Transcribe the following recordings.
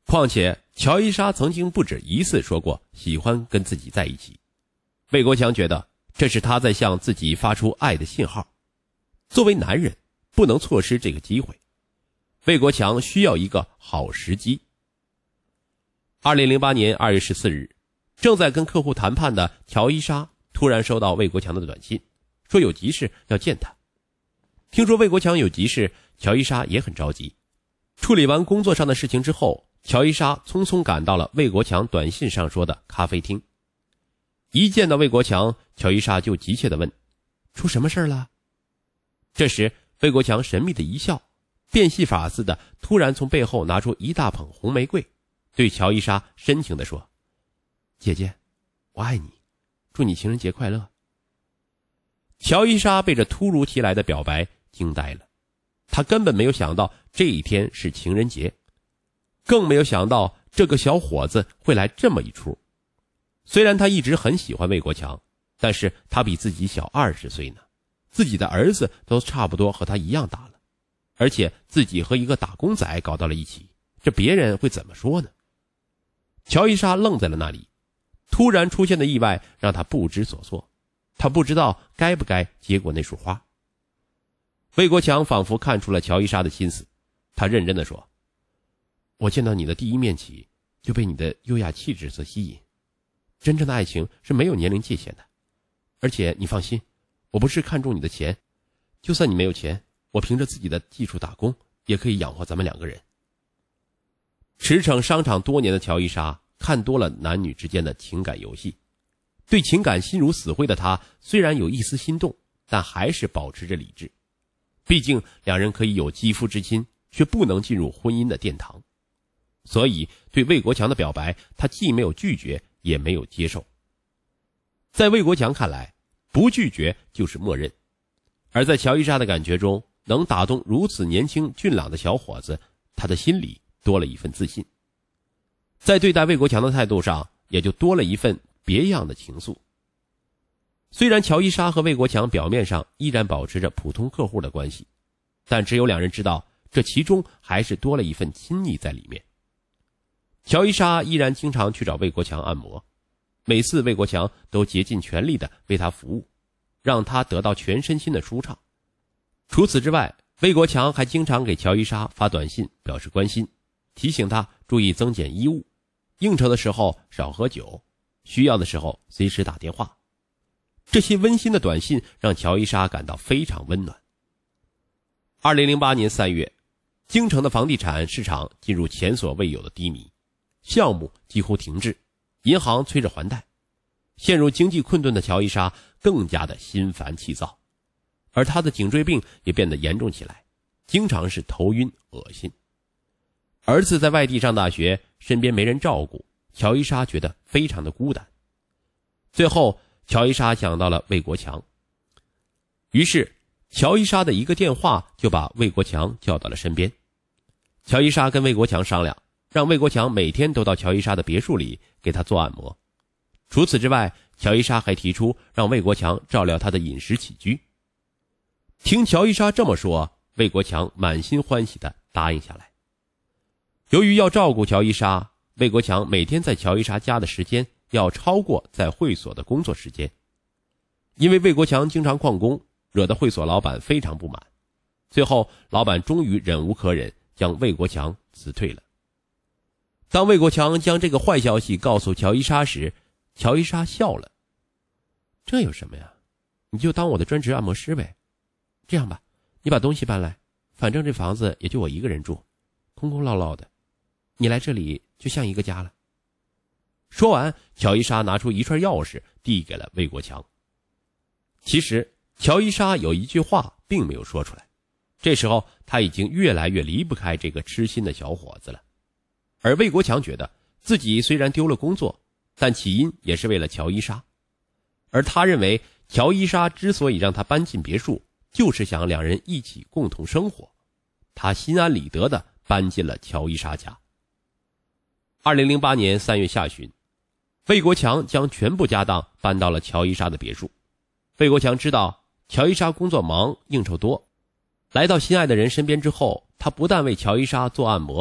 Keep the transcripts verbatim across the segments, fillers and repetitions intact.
况且乔伊莎曾经不止一次说过喜欢跟自己在一起。魏国强觉得这是他在向自己发出爱的信号，作为男人不能错失这个机会。魏国强需要一个好时机。二零零八年二月十四日，正在跟客户谈判的乔伊莎突然收到魏国强的短信，说有急事要见他。听说魏国强有急事，乔伊莎也很着急。处理完工作上的事情之后，乔伊莎匆匆赶到了魏国强短信上说的咖啡厅。一见到魏国强，乔伊莎就急切地问：出什么事了？这时魏国强神秘的一笑，变戏法似的突然从背后拿出一大捧红玫瑰，对乔伊莎深情地说：姐姐，我爱你，祝你情人节快乐。乔伊莎被这突如其来的表白惊呆了，她根本没有想到这一天是情人节，更没有想到这个小伙子会来这么一出。虽然他一直很喜欢魏国强，但是他比自己小二十岁呢，自己的儿子都差不多和他一样大了，而且自己和一个打工仔搞到了一起，这别人会怎么说呢？乔伊莎愣在了那里，突然出现的意外让他不知所措，他不知道该不该接过那束花。魏国强仿佛看出了乔伊莎的心思，他认真地说：我见到你的第一面起就被你的优雅气质所吸引，真正的爱情是没有年龄界限的，而且你放心，我不是看中你的钱，就算你没有钱，我凭着自己的技术打工也可以养活咱们两个人。驰骋商场多年的乔伊莎看多了男女之间的情感游戏，对情感心如死灰的她虽然有一丝心动，但还是保持着理智，毕竟两人可以有肌肤之亲，却不能进入婚姻的殿堂。所以对魏国强的表白，她既没有拒绝也没有接受。在魏国强看来，不拒绝就是默认，而在乔伊莎的感觉中，能打动如此年轻俊朗的小伙子，他的心里多了一份自信，在对待魏国强的态度上也就多了一份别样的情愫。虽然乔伊莎和魏国强表面上依然保持着普通客户的关系，但只有两人知道，这其中还是多了一份亲昵在里面。乔伊莎依然经常去找魏国强按摩，每次魏国强都竭尽全力地为他服务，让他得到全身心的舒畅。除此之外，魏国强还经常给乔伊莎发短信表示关心，提醒他注意增减衣物，应酬的时候少喝酒，需要的时候随时打电话。这些温馨的短信让乔伊莎感到非常温暖。二零零八年三月，京城的房地产市场进入前所未有的低迷，项目几乎停滞，银行催着还贷，陷入经济困顿的乔伊莎更加的心烦气躁，而她的颈椎病也变得严重起来，经常是头晕恶心。儿子在外地上大学，身边没人照顾，乔伊莎觉得非常的孤单。最后乔伊莎想到了魏国强，于是乔伊莎的一个电话就把魏国强叫到了身边。乔伊莎跟魏国强商量，让魏国强每天都到乔伊莎的别墅里给她做按摩。除此之外，乔伊莎还提出让魏国强照料她的饮食起居。听乔伊莎这么说，魏国强满心欢喜地答应下来。由于要照顾乔伊莎，魏国强每天在乔伊莎家的时间要超过在会所的工作时间。因为魏国强经常旷工，惹得会所老板非常不满，最后老板终于忍无可忍，将魏国强辞退了。当魏国强将这个坏消息告诉乔伊莎时，乔伊莎笑了。这有什么呀，你就当我的专职按摩师呗。这样吧，你把东西搬来，反正这房子也就我一个人住，空空落落的，你来这里就像一个家了。说完，乔伊莎拿出一串钥匙递给了魏国强。其实乔伊莎有一句话并没有说出来，这时候他已经越来越离不开这个痴心的小伙子了。而魏国强觉得自己虽然丢了工作，但起因也是为了乔伊莎，而他认为乔伊莎之所以让他搬进别墅，就是想两人一起共同生活，他心安理得地搬进了乔伊莎家。二零零八年三月下旬，魏国强将全部家当搬到了乔伊莎的别墅。魏国强知道乔伊莎工作忙，应酬多，来到心爱的人身边之后，他不但为乔伊莎做按摩，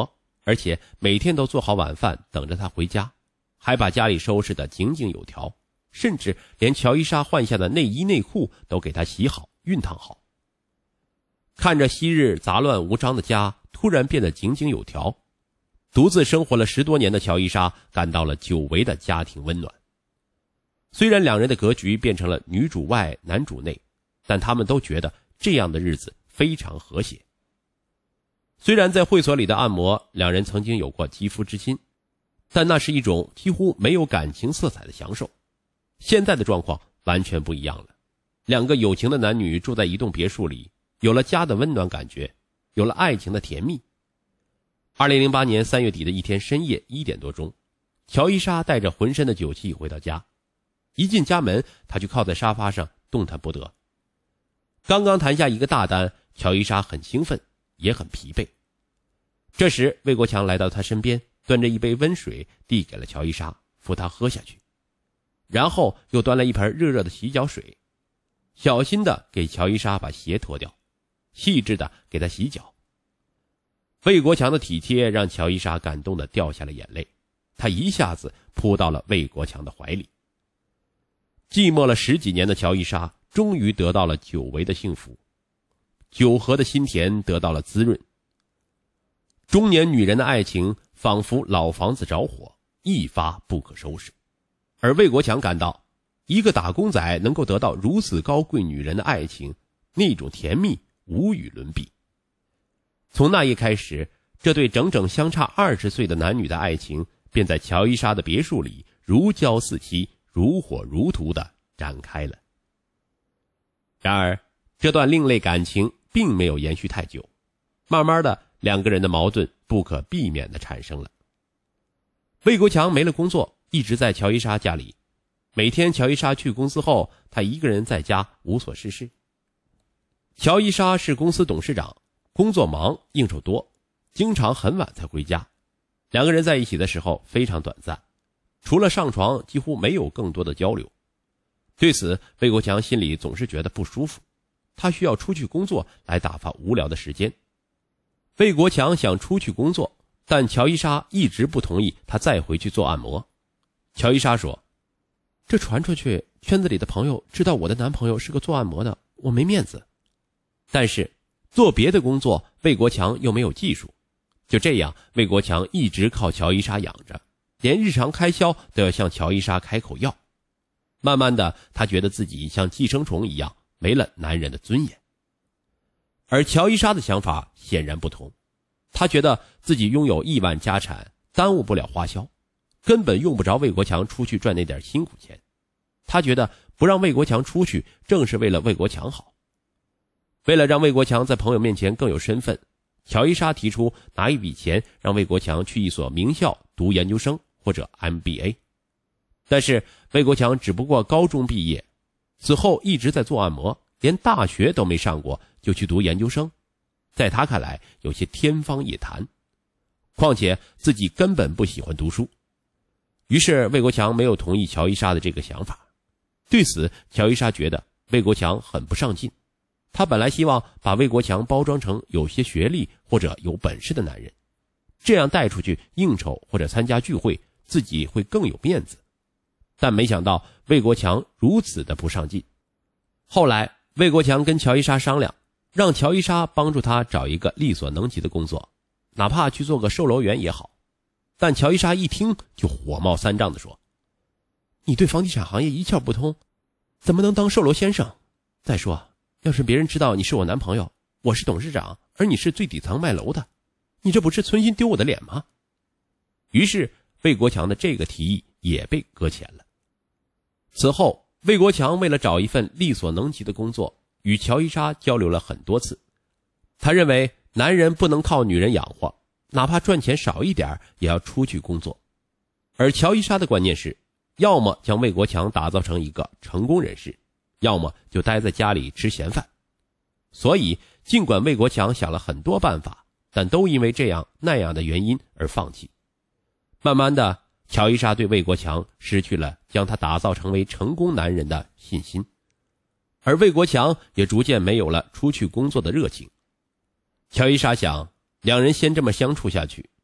而且每天都做好晚饭等着他回家，还把家里收拾得井井有条，甚至连乔伊莎换下的内衣内裤都给他洗好熨烫好。看着昔日杂乱无章的家突然变得井井有条，独自生活了十多年的乔伊莎感到了久违的家庭温暖。虽然两人的格局变成了女主外男主内，但他们都觉得这样的日子非常和谐。虽然在会所里的按摩，两人曾经有过肌肤之亲，但那是一种几乎没有感情色彩的享受。现在的状况完全不一样了，两个有情的男女住在一栋别墅里，有了家的温暖感觉，有了爱情的甜蜜。二零零八年三月底的一天深夜一点多钟，乔伊莎带着浑身的酒气回到家，一进家门，她就靠在沙发上动弹不得。刚刚谈下一个大单，乔伊莎很兴奋，也很疲惫。这时魏国强来到她身边，端着一杯温水递给了乔伊莎，扶她喝下去，然后又端了一盆热热的洗脚水，小心地给乔伊莎把鞋脱掉，细致地给她洗脚。魏国强的体贴让乔伊莎感动得掉下了眼泪，她一下子扑到了魏国强的怀里。寂寞了十几年的乔伊莎终于得到了久违的幸福，酒喝的心田得到了滋润。中年女人的爱情仿佛老房子着火，一发不可收拾。而魏国强感到，一个打工仔能够得到如此高贵女人的爱情，那种甜蜜无与伦比。从那夜开始，这对整整相差二十岁的男女的爱情便在乔伊莎的别墅里如胶似漆，如火如荼地展开了。然而这段另类感情并没有延续太久，慢慢的两个人的矛盾不可避免地产生了。魏国强没了工作，一直在乔伊莎家里，每天乔伊莎去公司后，他一个人在家无所事事。乔伊莎是公司董事长，工作忙，应酬多，经常很晚才回家。两个人在一起的时候非常短暂，除了上床几乎没有更多的交流。对此魏国强心里总是觉得不舒服，他需要出去工作来打发无聊的时间。魏国强想出去工作，但乔伊莎一直不同意他再回去做按摩。乔伊莎说，这传出去，圈子里的朋友知道我的男朋友是个做按摩的，我没面子。但是做别的工作魏国强又没有技术，就这样魏国强一直靠乔伊莎养着，连日常开销都要向乔伊莎开口要。慢慢的，他觉得自己像寄生虫一样没了男人的尊严。而乔伊莎的想法显然不同，她觉得自己拥有亿万家产，耽误不了花销，根本用不着魏国强出去赚那点辛苦钱。她觉得不让魏国强出去正是为了魏国强好。为了让魏国强在朋友面前更有身份，乔伊莎提出拿一笔钱让魏国强去一所名校读研究生或者 M B A。 但是魏国强只不过高中毕业，此后一直在做按摩，连大学都没上过就去读研究生，在他看来有些天方夜谭，况且自己根本不喜欢读书。于是魏国强没有同意乔伊莎的这个想法。对此乔伊莎觉得魏国强很不上进，他本来希望把魏国强包装成有些学历或者有本事的男人，这样带出去应酬或者参加聚会，自己会更有面子。但没想到魏国强如此的不上进。后来魏国强跟乔伊莎商量，让乔伊莎帮助他找一个力所能及的工作，哪怕去做个售楼员也好。但乔伊莎一听就火冒三丈地说，你对房地产行业一窍不通，怎么能当售楼先生？再说要是别人知道你是我男朋友，我是董事长，而你是最底层卖楼的，你这不是存心丢我的脸吗？于是魏国强的这个提议也被搁浅了。此后魏国强为了找一份力所能及的工作，与乔伊莎交流了很多次。他认为男人不能靠女人养活，哪怕赚钱少一点也要出去工作。而乔伊莎的观念是，要么将魏国强打造成一个成功人士，要么就待在家里吃闲饭。所以尽管魏国强想了很多办法，但都因为这样那样的原因而放弃。慢慢的，乔伊莎对魏国强失去了将他打造成为成功男人的信心，而魏国强也逐渐没有了出去工作的热情。乔伊莎想，两人先这么相处下去，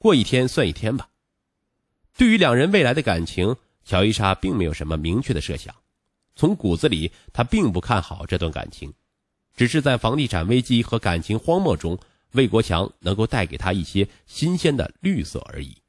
过一天算一天吧。对于两人未来的感情，乔伊莎并没有什么明确的设想，从骨子里她并不看好这段感情，只是在房地产危机和感情荒漠中，魏国强能够带给她一些新鲜的绿色而已。